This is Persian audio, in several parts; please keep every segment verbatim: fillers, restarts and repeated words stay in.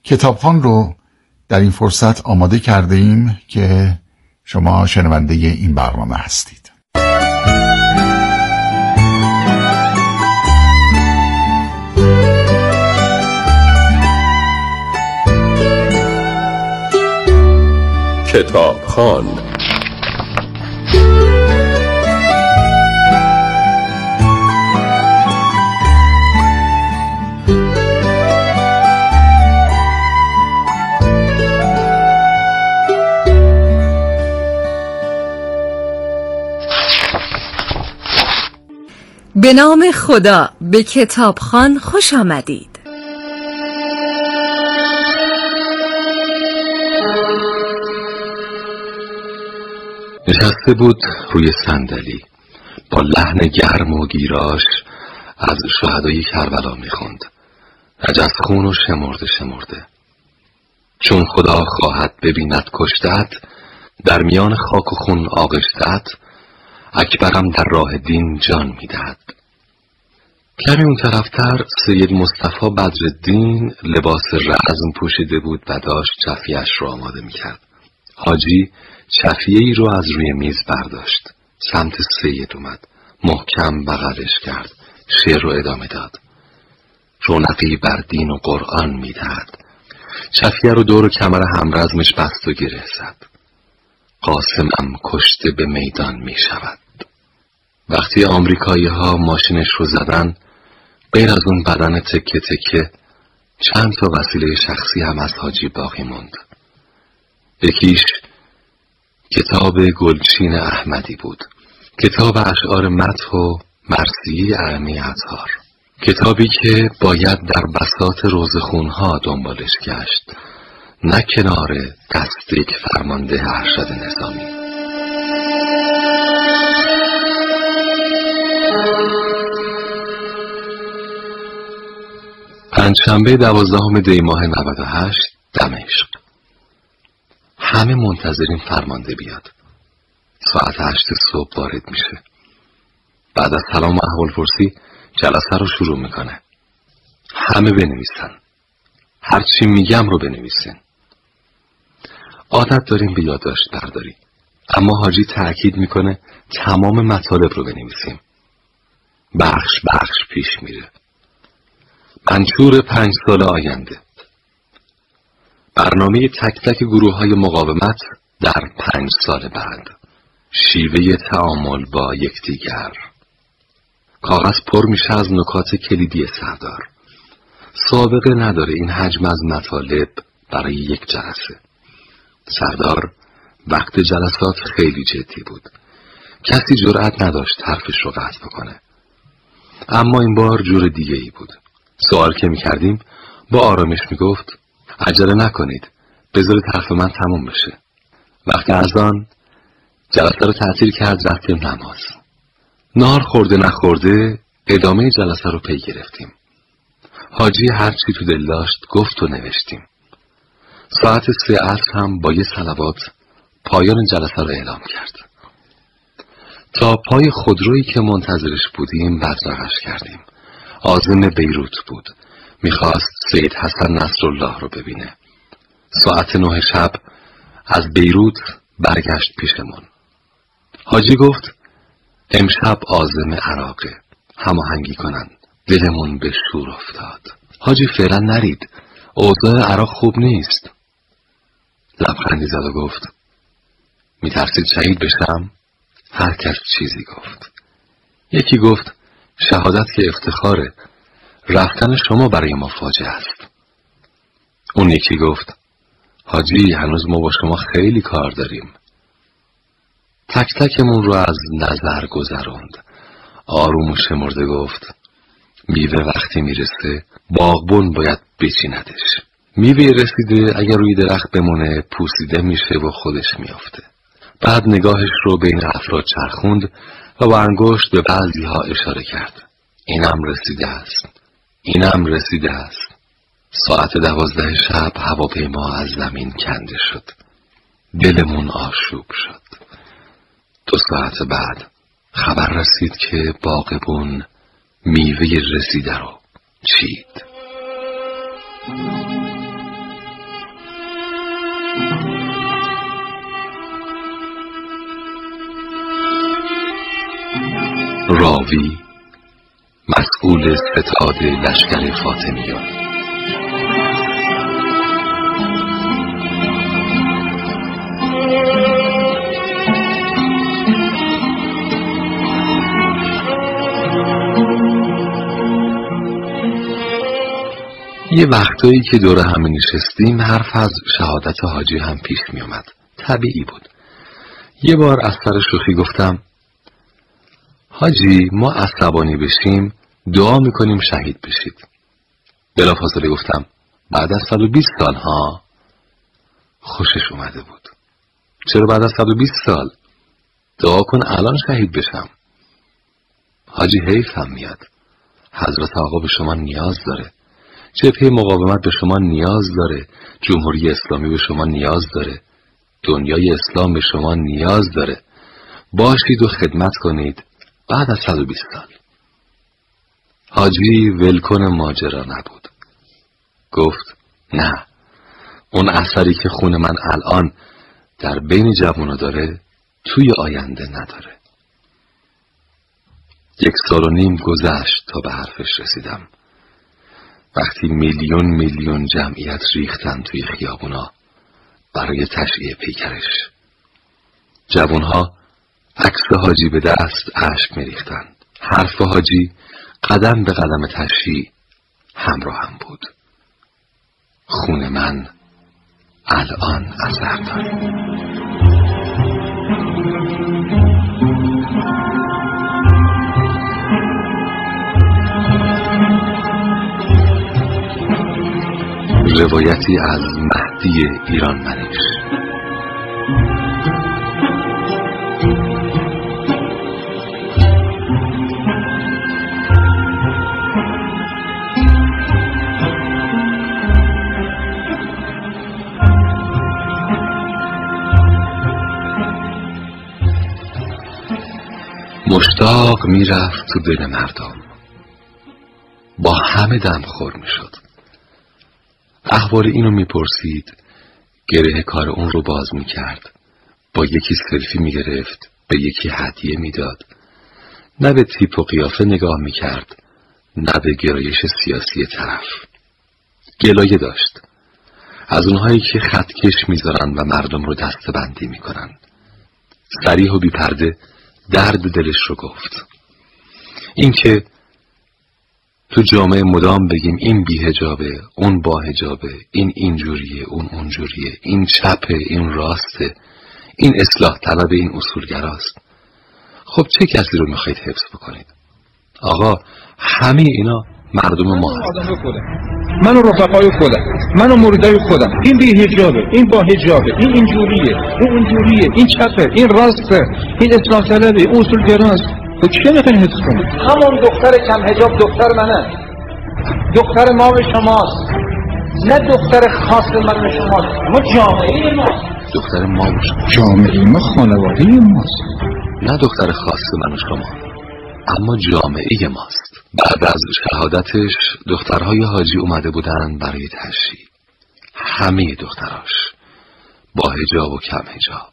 کتابخوان رو در این فرصت آماده کرده ایم که شما شنونده این برنامه هستید. کتابخوان. به نام خدا، به کتابخوان خوش آمدید. نشسته بود روی صندلی با لحن گرم و گیراش از شهدای کربلا میخوند. نجس خون و شمرده شمرده. چون خدا خواهد ببیند کشتت، در میان خاک و خون آغشتت، اکبرم در راه دین جان میدهد. کمی اون طرفتر سید مصطفی بدرالدین لباس رزم پوشیده بود و داشت چفیه‌اش رو آماده میکرد. حاجی چفیه‌ای رو از روی میز برداشت، سمت سید اومد، محکم بغلش کرد، شعر رو ادامه داد. رونقی بر دین و قرآن میدهد. چفیه رو دور کمر همرزمش بست و گره زد. قاسمم کشته به میدان میشود. وقتی آمریکایی ها ماشینش رو زدن، غیر از اون بدن تکه تکه چند تا وسیله شخصی هم از حاجی باقی موند. یکیش کتاب گلچین احمدی بود، کتاب اشعار مدح و مرثیه ائمه اطهار، کتابی که باید در بساط روزخونها دنبالش گشت، نه کنار دست یک فرمانده ارشد نظامی. پنجشنبه دوازدهم دی ماه نود و هشت، دمشق. همه منتظرین فرمانده بیاد. ساعت هشت صبح وارد میشه. بعد از سلام و احوالپرسی جلسه رو شروع میکنه. همه بنویسن. هر چی میگم رو بنویسین. عادت داریم به یادداشت برداری، اما حاجی تأکید میکنه تمام مطالب رو بنویسیم. بخش بخش پیش میره. منشور پنج سال آینده. برنامه تک تک گروه های مقاومت در پنج سال بعد. شیوه تعامل با یکدیگر. کاغذ پر میشه از نکات کلیدی سردار. سابقه نداره این حجم از مطالب برای یک جلسه. سردار وقت جلسات خیلی جدی بود. کسی جرأت نداشت حرفش رو قطع بکنه. اما این بار جور دیگه ای بود. سوال که میکردیم با آرامش میگفت عجله نکنید، بذارید حرف من تموم بشه. وقت اذان جلسه رو تعطیل کرد، رفتیم نماز. نهار خورده نخورده ادامه جلسه رو پی گرفتیم. حاجی هر چی تو دل داشت گفت و نوشتیم. ساعت سه عصر هم با یه صلوات پایان جلسه رو اعلام کرد. تا پای خودرویی که منتظرش بودیم بدرقش کردیم. عازم بیروت بود. میخواست سید حسن نصرالله رو ببینه. ساعت نه شب از بیروت برگشت پیشمون. حاجی گفت امشب عازم عراقه، هماهنگی کنن. دلمون به شور افتاد. حاجی فعلا نرید، اوضاع عراق خوب نیست. لبخندی زد و گفت میترسید شهید بشم؟ هر کس چیزی گفت. یکی گفت شهادت که افتخاره، رفتن شما برای ما فاجعه است. اون یکی گفت حاجی هنوز ما با شما خیلی کار داریم. تک تکمون رو از نظر گذروند. آروم و شمرده گفت میوه وقتی میرسه باغبون باید بچیندش. میوه رسیده اگر روی درخت بمونه پوسیده میشه و خودش میافته. بعد نگاهش رو بین افراد چرخوند و با انگشت به بعضی ها اشاره کرد. اینم رسیده است، اینم رسیده است. ساعت دوازده شب هواپیما از زمین کنده شد. دلمون آشوب شد. دو ساعت بعد خبر رسید که باغبون میوه رسیده رو چید. راوی مسئول ستاد لشکر فاطمیون. یه وقتایی که دور همه نشستیم حرف از شهادت حاجی هم پیش می اومد. طبیعی بود. یه بار از سر شوخی گفتم حاجی ما عصبانی بشیم دعا میکنیم شهید بشید. بلافاصله گفتم بعد از صد و بیست سال ها. خوشش اومده بود. چرا بعد از صد و بیست سال؟ دعا کن الان شهید بشم. حاجی حیفم میاد. حضرت آقا به شما نیاز داره. جبهه مقاومت به شما نیاز داره. جمهوری اسلامی به شما نیاز داره. دنیای اسلام به شما نیاز داره. باشید و خدمت کنید بعد از صد و بیست سال. حاجی ولکن ماجرا نبود. گفت نه، اون اثری که خون من الان در بین جوونا داره توی آینده نداره. یک سال و نیم گذشت تا به حرفش رسیدم. وقتی میلیون میلیون جمعیت ریختن توی خیابونا برای تشییع پیکرش. جوانها عکس حاجی به دست اشک میریختن. حرف حاجی قدم به قدم تشییع همراه هم بود. خون من الان اثر داره. روایتی از مهدی ایرانمنش. مشتاق میرفت تو دل مردم. با همه دم خور میشد. احوال اینو میپرسید، گره کار اون رو باز میکرد، با یکی سلفی میگرفت، به یکی هدیه میداد. نه به تیپ و قیافه نگاه میکرد، نه به گرایش سیاسی طرف. گلایه داشت از اونهایی که خطکش میذارن و مردم رو دسته‌بندی میکنن. صریح و بی‌پرده درد دلش رو گفت. اینکه تو جامعه مدام بگیم این بی‌حجابه، اون با حجابه، این اینجوریه، اون اونجوریه، این چپه، این راسته، این اصلاح طلب، این اصولگراست. خب چه کسی رو میخواید حفظ بکنید؟ آقا همه اینا مردم ما هستن. من و رفقای خودم، من و مریدای خودم، این بی‌حجابه، این با حجابه، این اینجوریه، اون اونجوریه، این چپه، این راسته، این اصلاح طلبه، این اصولگراست. تو چه میخواین حفظ کنید؟ همون دختر کم حجاب دختر منه، دختر ما به شماست، نه دختر خاص من به شماست. ما جامعه ماست. دختر ما به شما. جامعه ما خانواده ماست. نه دختر خاص من و شما، اما جامعه ماست. بعد از شهادتش دخترهای حاجی اومده بودن برای تشییع. همه دختراش با حجاب و کم حجاب.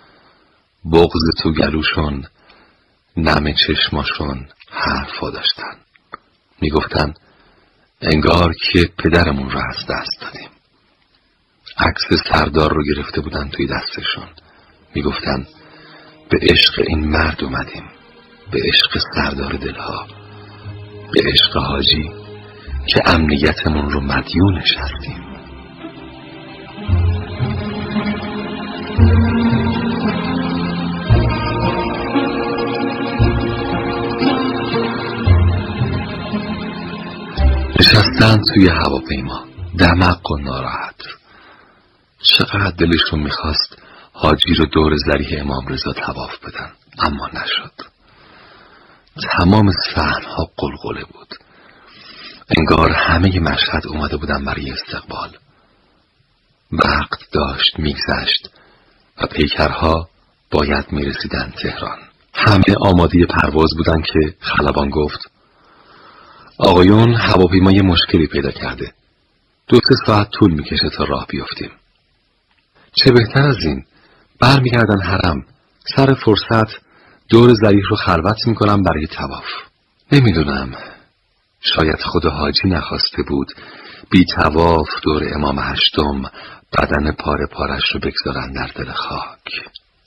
بغض تو گلوشون، نم چشماشون حرفا داشتن. میگفتن انگار که پدرمون رو از دست دادیم. عکس سردار رو گرفته بودن توی دستشون. میگفتن به عشق این مرد اومدیم، به عشق سردار دلها، به عشق حاجی که امنیتمون رو مدیونش هستیم. نشستن توی هواپیما دمق و ناراحت. چقدر دلشون میخواست حاجی رو دور ضریح امام رضا طواف بدن، اما نشد. تمام صحن‌ها قلقله بود. انگار همه مشهد اومده بودن برای استقبال. وقت داشت میگذشت و پیکرها باید میرسیدن تهران. همه آماده پرواز بودن که خلبان گفت آقایون هواپیما یه مشکلی پیدا کرده. دو سه ساعت طول میکشه تا راه بیافتیم. چه بهتر از این، برمیگردن حرم، سر فرصت دور ضریح رو خلوت میکنم برای طواف. نمیدونم، شاید خود حاجی نخواسته بود بی طواف دور امام هشتم بدن پاره پارش رو بگذارن در دل خاک.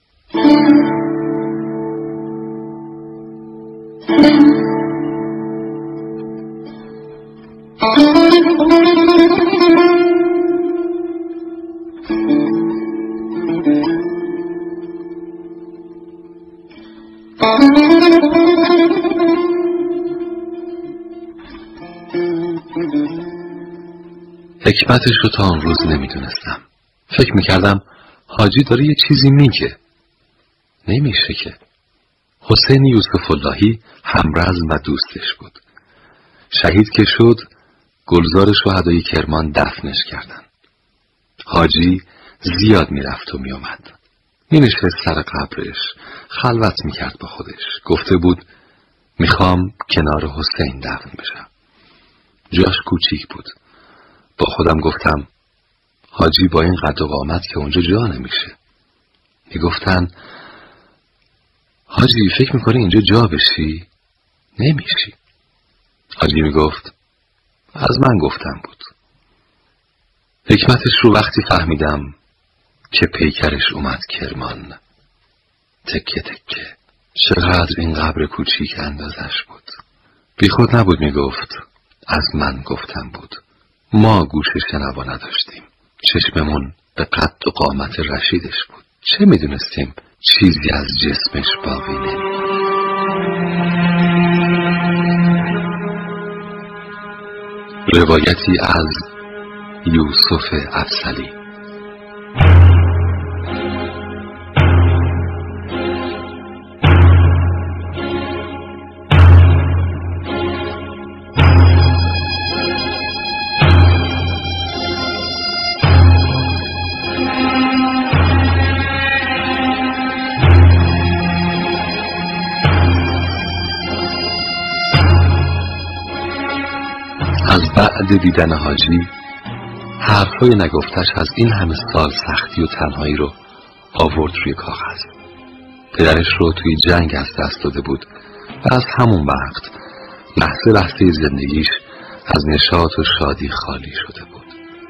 حکمتش رو تا اون روز نمیدونستم. فکر میکردم حاجی داره یه چیزی میگه. نمیشه که. حسین یوسف اللهی همرزم و دوستش بود. شهید که شد گلزار شهدای کرمان دفنش کردن. حاجی زیاد میرفت و میومد. مینشست سر قبرش، خلوت میکرد با خودش. گفته بود میخوام کنار حسین دفن بشم. جاش کوچیک بود. با خودم گفتم حاجی با این قد و قامت که اونجا جا نمیشه. میگفتن حاجی فکر میکنی اینجا جا بشی؟ نمیشی. حاجی میگفت از من گفتم بود. حکمتش رو وقتی فهمیدم که پیکرش اومد کرمان. تکه تکه. چقدر این قبر کوچیک اندازش بود. بی خود نبود میگفت از من گفتم بود. ما گوش شنوا نداشتیم. چشممون به قد و قامت رشیدش بود. چه میدونستیم چیزی از جسمش باقی نمید. روایتی از یوسف افضلی. از بعد دیدن حاجی حرفای نگفتش از این همه سال سختی و تنهایی رو آورد روی کاغذ. پدرش رو توی جنگ از دست داده بود و از همون وقت لحظه لحظه زندگیش از نشاط و شادی خالی شده بود.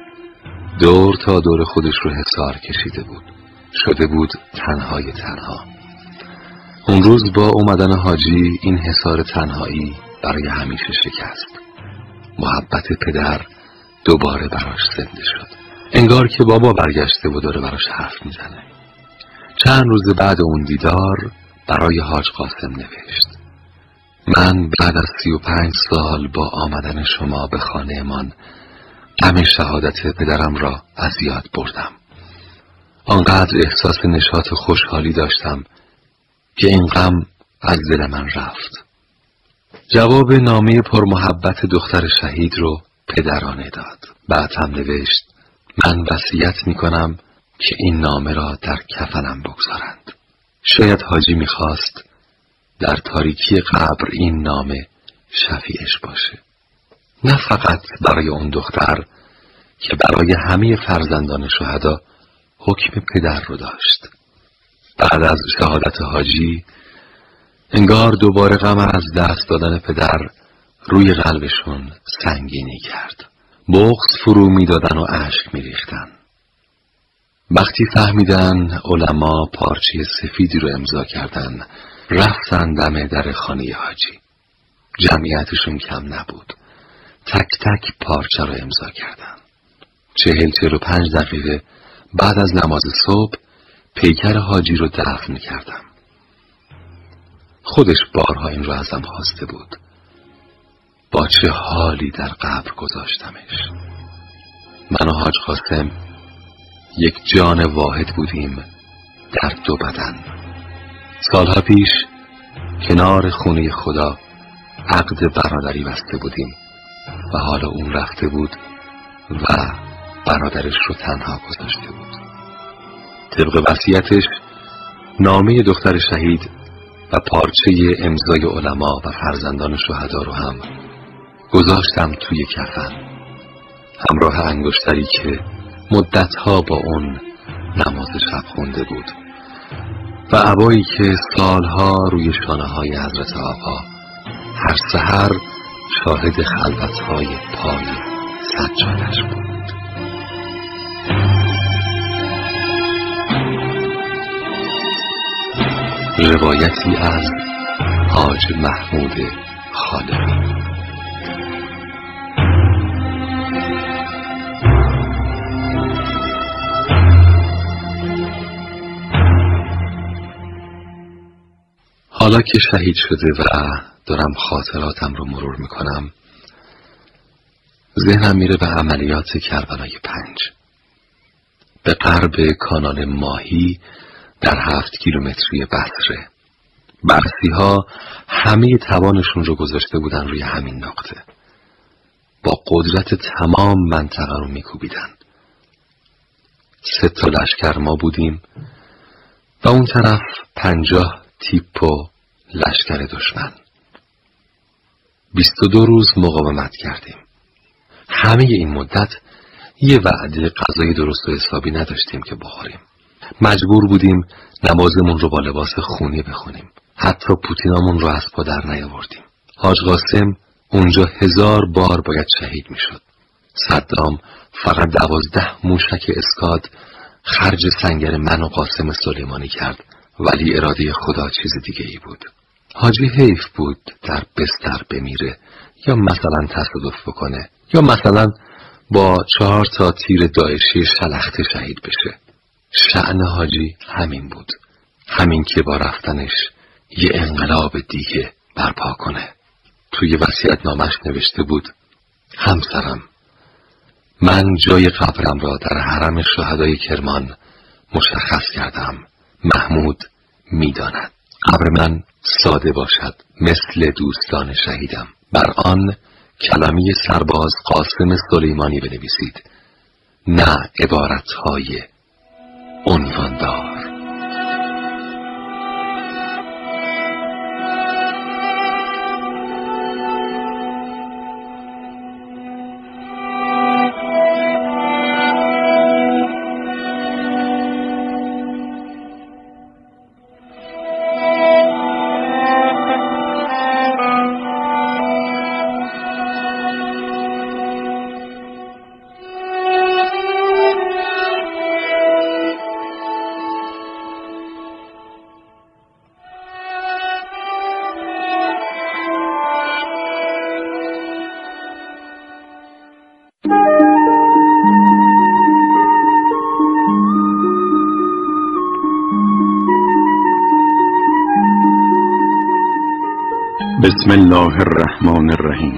دور تا دور خودش رو حصار کشیده بود. شده بود تنهای تنها. اون روز با اومدن حاجی این حصار تنهایی برای همیشه شکست. محبت پدر دوباره براش زنده شد. انگار که بابا برگشته و داره براش حرف میزنه. چند روز بعد اون دیدار برای حاج قاسم نوشت: من بعد از سی و پنج سال با آمدن شما به خانه من غم شهادت پدرم را از یاد بردم. آنقدر احساس نشاط و خوشحالی داشتم که این غم از دل من رفت. جواب نامه پرمحبت دختر شهید رو پدرانه داد. بعد هم نوشت: من وصیت میکنم که این نامه را در کفنم بگذارند. شاید حاجی میخواست در تاریکی قبر این نامه شفیعش باشه. نه فقط برای اون دختر که برای همه فرزندان شهدا حکم پدر رو داشت. بعد از شهادت حاجی انگار دوباره غم از دست دادن پدر روی قلبشون سنگینی کرد. بغض فرو می دادن و اشک می ریختن. وقتی فهمیدن علما پارچه سفیدی رو امضا کردن، رفتن دم در خانه حاجی. جمعیتشون کم نبود. تک تک پارچه رو امضا کردن. چهل چهل و پنج دقیقه بعد از نماز صبح پیکر حاجی رو دفن کردم. خودش بارها این رو ازم خواسته بود. با چه حالی در قبر گذاشتمش. من و حاج قاسم یک جان واحد بودیم در دو بدن. سالها پیش کنار خونه خدا عقد برادری بسته بودیم و حالا اون رفته بود و برادرش رو تنها گذاشته بود. طبق وصیتش نامه دختر شهید و پارچه امضای علما و فرزندان شهدا رو هم گذاشتم توی کفن، همراه انگشتری که مدتها با اون نماز شب خونده بود و عبایی که سالها روی شانه های حضرت آقا هر سحر شاهد خلوت‌های پای سجادش بود. روایتی از حاج محمود خالقی. حالا که شهید شده و دارم خاطراتم رو مرور میکنم، ذهنم میره به عملیات کربلای پنج، به غرب کانال ماهی در هفت کیلومتری بصره. بعثی ها همه توانشون رو گذاشته بودن روی همین نقطه، با قدرت تمام منطقه رو میکوبیدن. سه تا لشکر ما بودیم و اون طرف پنجاه تیپ و لشکر دشمن. بیست و دو روز مقاومت کردیم. همه این مدت یه وعده غذای درست و حسابی نداشتیم که بخوریم. مجبور بودیم نمازمون رو با لباس خونی بخونیم. حتی پوتینامون رو از پا در نیاوردیم. حاج قاسم اونجا هزار بار باید شهید میشد. صدام فقط دوازده موشک اسکاد خرج سنگر من و قاسم سلیمانی کرد، ولی اراده خدا چیز دیگه ای بود. حاجی حیف بود در بستر بمیره، یا مثلا تصادف بکنه، یا مثلا با چهار تا تیر داعشی شلخته شهید بشه. شأن حاجی همین بود، همین که با رفتنش یه انقلاب دیگه برپا کنه. توی وصیت‌نامه‌اش نوشته بود: همسرم، من جای قبرم را در حرم شهدای کرمان مشخص کردم. محمود میداند. قبر من ساده باشد مثل دوستان شهیدم. بر آن کلمه سرباز قاسم سلیمانی بنویسید، نه عبارتهای عنواندار. بسم الله الرحمن الرحیم.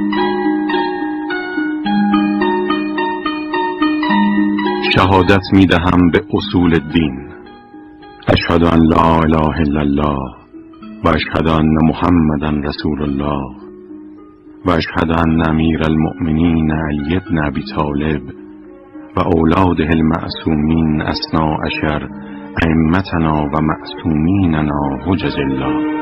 شهادت می دهم به اصول الدین. اشهد ان لا اله الا الله و اشهد ان محمدا رسول الله و اشهد ان امیر المؤمنین علی بن ابی طالب و اولاده المعصومین اثنا عشر ائمتنا و معصومیننا حجج الله.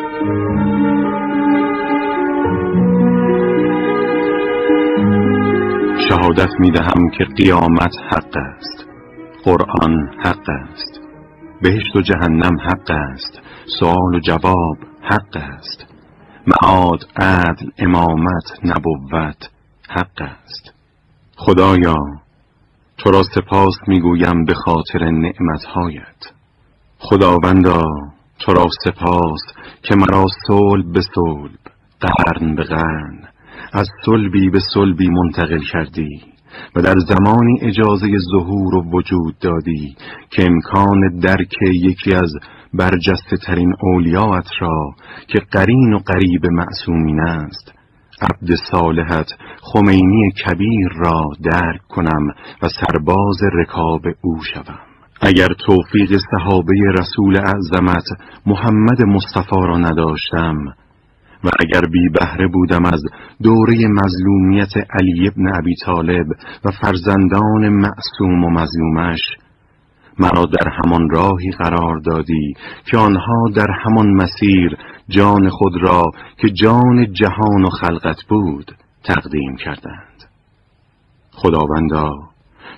شهادت می دهم که قیامت حق است، قرآن حق است، بهشت و جهنم حق است، سوال و جواب حق است، معاد، عدل، امامت، نبوت حق است. خدایا تو را سپاس می گویم به خاطر نعمتهایت. خداوندا تو را سپاس که مرا صلب به صلب، قرن به قرن، از صلبی به صلبی منتقل کردی و در زمانی اجازه ظهور و وجود دادی که امکان درک یکی از برجسته ترین اولیاءت را که قرین و قریب معصومین است، عبد صالحت خمینی کبیر را درک کنم و سرباز رکاب او شوم. اگر توفیق صحابه رسول اعظمت محمد مصطفی را نداشتم و اگر بی بهره بودم از دوره مظلومیت علی بن ابی طالب و فرزندان معصوم و مظلومش، مرا در همان راهی قرار دادی که آنها در همان مسیر جان خود را که جان جهان و خلقت بود تقدیم کردند. خداوندا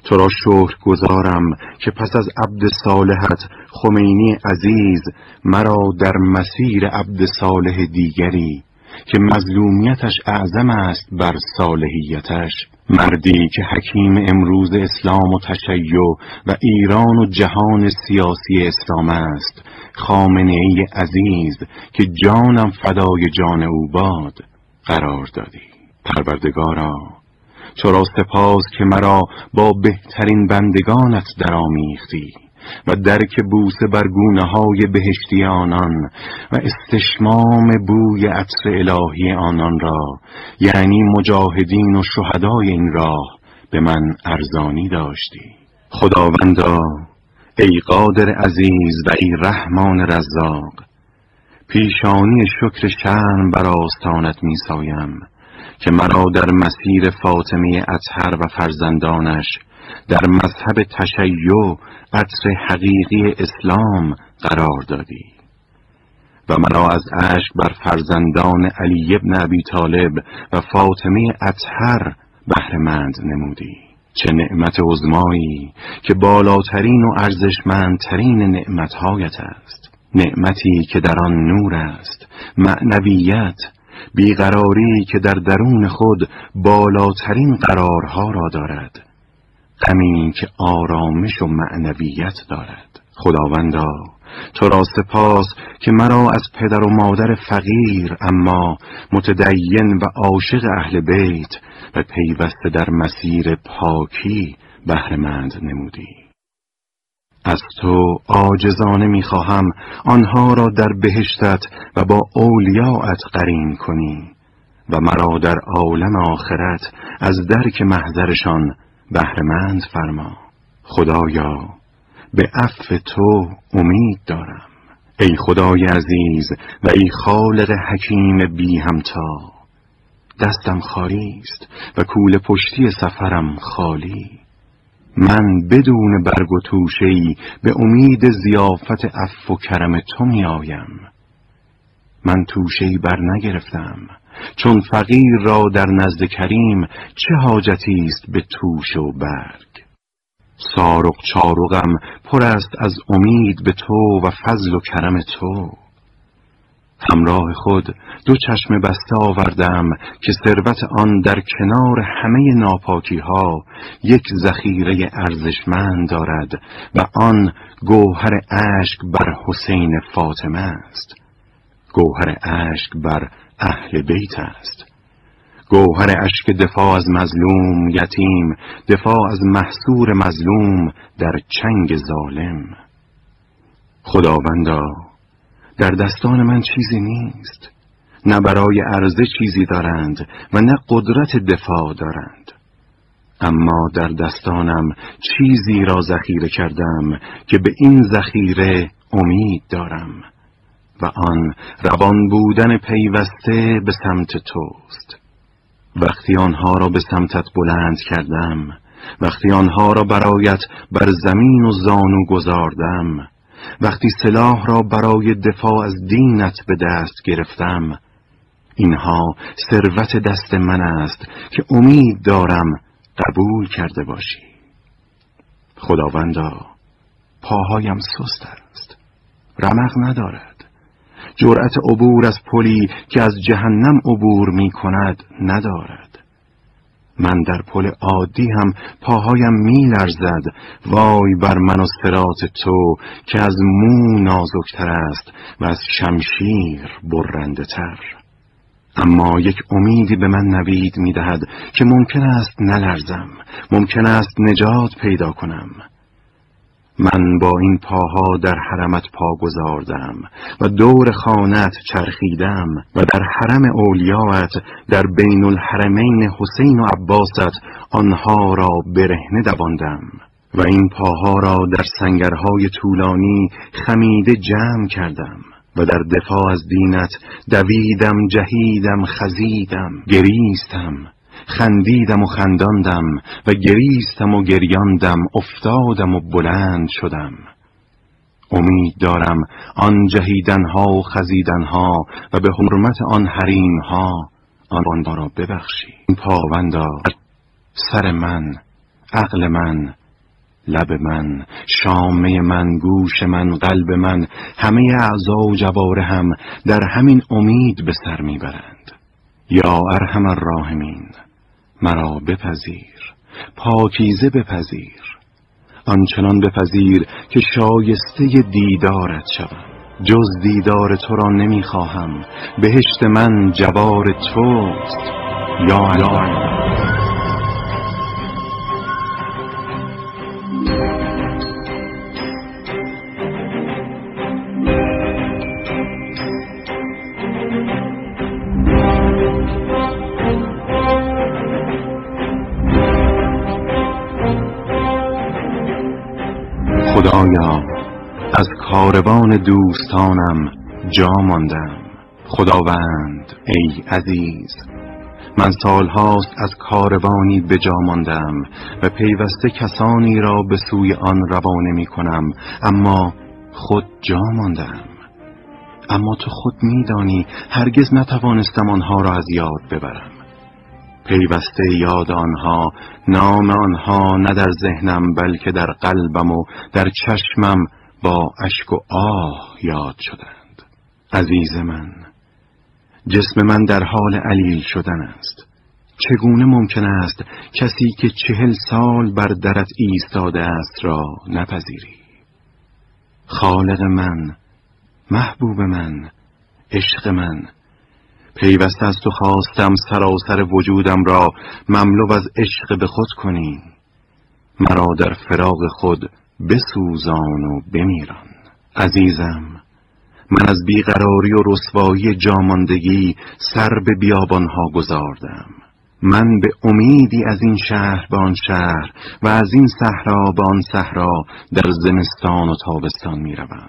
تو را شکر گزارم که پس از عبد صالحت خمینی عزیز مرا در مسیر عبد صالح دیگری که مظلومیتش اعظم است بر صالحیتش، مردی که حکیم امروز اسلام و تشیع و ایران و جهان سیاسی اسلام است، خامنه‌ای عزیز که جانم فدای جان او باد، قرار دادی. پروردگارا تو را سپاس که مرا با بهترین بندگانت درآمیختی و درک بوسه بر گونه های بهشتی آنان و استشمام بوی عطر الهی آنان را، یعنی مجاهدین و شهدای این راه، به من ارزانی داشتی. خداوندا ای قادر عزیز و ای رحمان رزاق، پیشانی شکر شرم بر آستانت می سایم که مرا در مسیر فاطمه اطهر و فرزندانش در مذهب تشیع عطر حقیقی اسلام قرار دادی و مرا از اشک بر فرزندان علی ابن ابی طالب و فاطمه اطهر بهره‌مند نمودی. چه نعمت عظمایی که بالاترین و ارزشمندترین نعمتهایت است، نعمتی که در آن نور است، معنویت، بیقراری که در درون خود بالاترین قرارها را دارد، غمی که آرامش و معنویت دارد. خداوندا تو را سپاس که مرا از پدر و مادر فقیر اما متدین و عاشق اهل بیت و پیوسته در مسیر پاکی بهره‌مند نمودی. از تو عاجزانه می‌خواهم آنها را در بهشتت و با اولیاءت قرین کنی و مرا در عالم آخرت از درک محضرشان بهره‌مند فرما. خدایا به عفو تو امید دارم. ای خدای عزیز و ای خالق حکیم بی همتا، دستم خالی است و کوله پشتی سفرم خالی. من بدون برگ و توشه‌ای به امید ضیافت عفو و کرم تو می آیم. من توشه‌ای بر نگرفتم، چون فقیر را در نزد کریم چه حاجتی است به توشه و برگ. سارق چارقم پر است از امید به تو و فضل و کرم تو. همراه خود دو چشم بسته آوردم که ثروت آن در کنار همه ناپاکی ها یک ذخیره ارزشمند دارد و آن گوهر اشک بر حسین فاطمه است، گوهر اشک بر اهل بیت است، گوهر اشک دفاع از مظلوم یتیم، دفاع از محصور مظلوم در چنگ ظالم. خداوندا در دستان من چیزی نیست، نه برای عرضه چیزی دارند و نه قدرت دفاع دارند، اما در دستانم چیزی را ذخیره کردم که به این ذخیره امید دارم و آن روان بودن پیوسته به سمت توست. وقتی آنها را به سمتت بلند کردم، وقتی آنها را برایت بر زمین و زانو گذاردم، وقتی سلاح را برای دفاع از دینت به دست گرفتم، اینها ثروت دست من است که امید دارم قبول کرده باشی. خداوندا پاهایم سست است، رمق ندارد، جرأت عبور از پلی که از جهنم عبور می کند ندارد. من در پل عادی هم پاهایم می لرزد، وای بر من و صراط تو که از مو نازکتر است و از شمشیر برنده تر. اما یک امیدی به من نوید می دهد که ممکن است نلرزم، ممکن است نجات پیدا کنم. من با این پاها در حرمت پا گذاردم و دور خانت چرخیدم و در حرم اولیاءت در بین الحرمین حسین و عباست آنها را برهنه دواندم و این پاها را در سنگرهای طولانی خمیده جمع کردم و در دفاع از دینت دویدم، جهیدم، خزیدم، گریستم، خندیدم و خنداندم و گریستم و گریاندم، افتادم و بلند شدم. امید دارم آن جهیدنها و خزیدنها و به حرمت آن حریمها آن را ببخشی. این پاوندا سر من عقل من، لب من، شامه من، گوش من، قلب من، همه اعضا و جوارحم در همین امید به سر میبرند. یا ارحم الراحمین، مرا بپذیر، پاکیزه بپذیر، آنچنان بپذیر که شایسته دیدارت شوم. جز دیدار تو را نمیخواهم، بهشت من جوار توست. یا الله. خدایا، از کاروان دوستانم جا ماندم. خداوند ای عزیز، من سالهاست از کاروانی به جا ماندم و پیوسته کسانی را به سوی آن روانه می کنم، اما خود جا ماندم. اما تو خود می دانی هرگز نتوانستم آنها را از یاد ببرم. پیوسته یاد آنها، نام آنها نه در ذهنم بلکه در قلبم و در چشمم با اشک و آه یاد شدند. عزیز من، جسم من در حال علیل شدن است. چگونه ممکن است کسی که چهل سال بر درت ایستاده است را نپذیری؟ خالق من، محبوب من، عشق من، پیوسته از تو خواستم سراسر وجودم را مملو از عشق به خود کنی. مرا در فراق خود بسوزان و بمیران. عزیزم، من از بیقراری و رسوایی جاماندگی سر به بیابانها گذاردم. من به امیدی از این شهر به آن شهر و از این صحرا به آن صحرا در زمستان و تابستان می روم.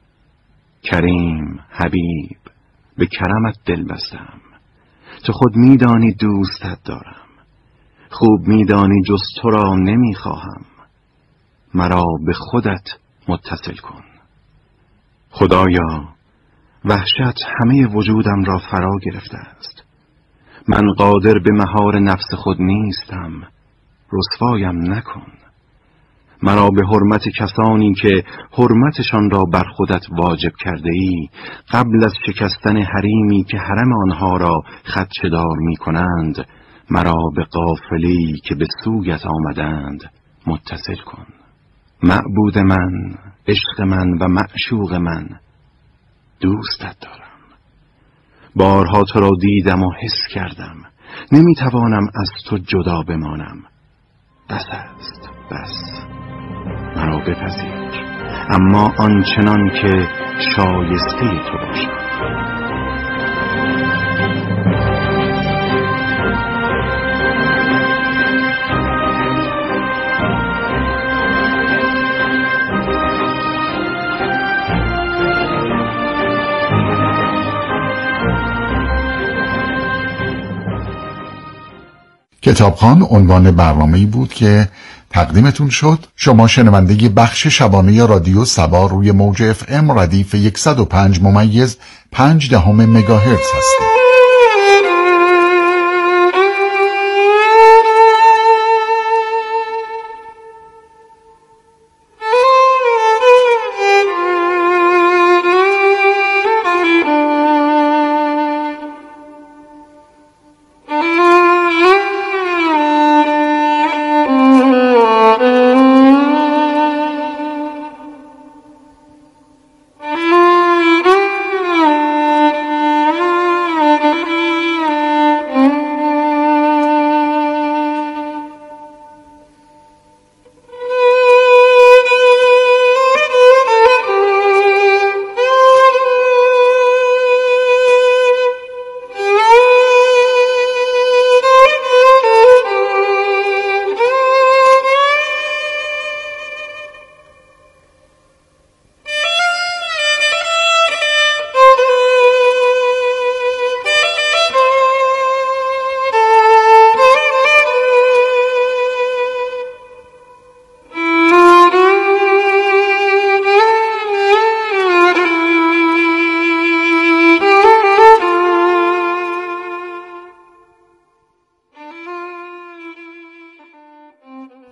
کریم، حبیب، به کرمت دل بستم. تو خود می دانی دوستت دارم. خوب می دانی جز تو را نمی خواهم. مرا به خودت متصل کن. خدایا، وحشت همه وجودم را فرا گرفته است. من قادر به مهار نفس خود نیستم. رسوایم نکن. مرا به حرمت کسانی که حرمتشان را بر خودت واجب کرده ای، قبل از شکستن حریمی که حرم آنها را خدشه‌دار می کنند، مرا به قافله‌ای که به سویت آمدند متصل کن. معبود من، عشق من و معشوق من، دوستت دارم. بارها تو را دیدم و حس کردم. نمیتوانم از تو جدا بمانم. بس است، بس. مرا بپذیر، اما آنچنان که شایسته تو باشم. کتابخوان عنوان برنامه‌ای بود که تقدیمتون شد. شما شنونده بخش شبانه رادیو سبا روی موج اف ام ردیف صد و پنج ممیز پنج دهم مگاهرتز هستید.